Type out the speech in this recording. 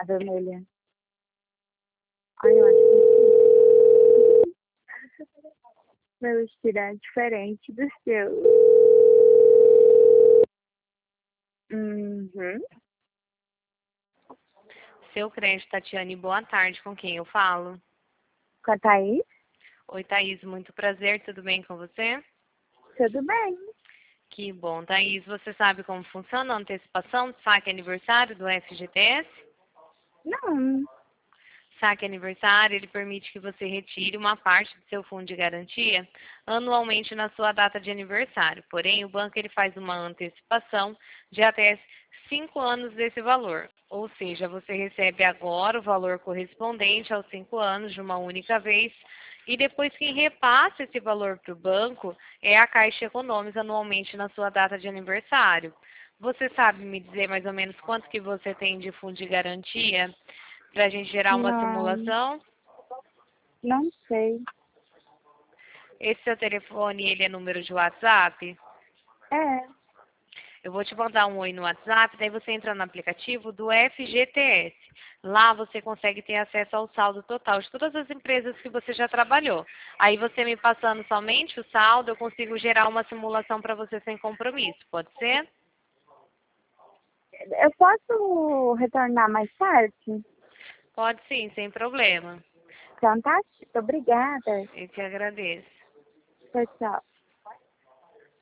vermelha. Ai, eu acho que meu estilo é diferente do seu. Uhum. Seu crédito, Tatiane, boa tarde. Com quem eu falo? Com a Thaís? Oi, Thaís, muito prazer. Tudo bem com você? Tudo bem. Que bom, Thaís. Você sabe como funciona a antecipação do saque aniversário do FGTS? Não. Saque aniversário, ele permite que você retire uma parte do seu fundo de garantia anualmente na sua data de aniversário. Porém, o banco ele faz uma antecipação de até 5 anos desse valor. Ou seja, você recebe agora o valor correspondente aos 5 anos de uma única vez e depois quem repassa esse valor para o banco é a Caixa Econômica anualmente na sua data de aniversário. Você sabe me dizer mais ou menos quanto que você tem de fundo de garantia? Para a gente gerar uma Não. simulação. Não sei. Esse seu telefone, ele é número de WhatsApp? É. Eu vou te mandar um oi no WhatsApp, daí você entra no aplicativo do FGTS. Lá você consegue ter acesso ao saldo total de todas as empresas que você já trabalhou. Aí você me passando somente o saldo, eu consigo gerar uma simulação para você sem compromisso. Pode ser? Eu posso retornar mais tarde? Pode sim, sem problema. Então tá. Obrigada. Eu te agradeço. Tchau, tchau.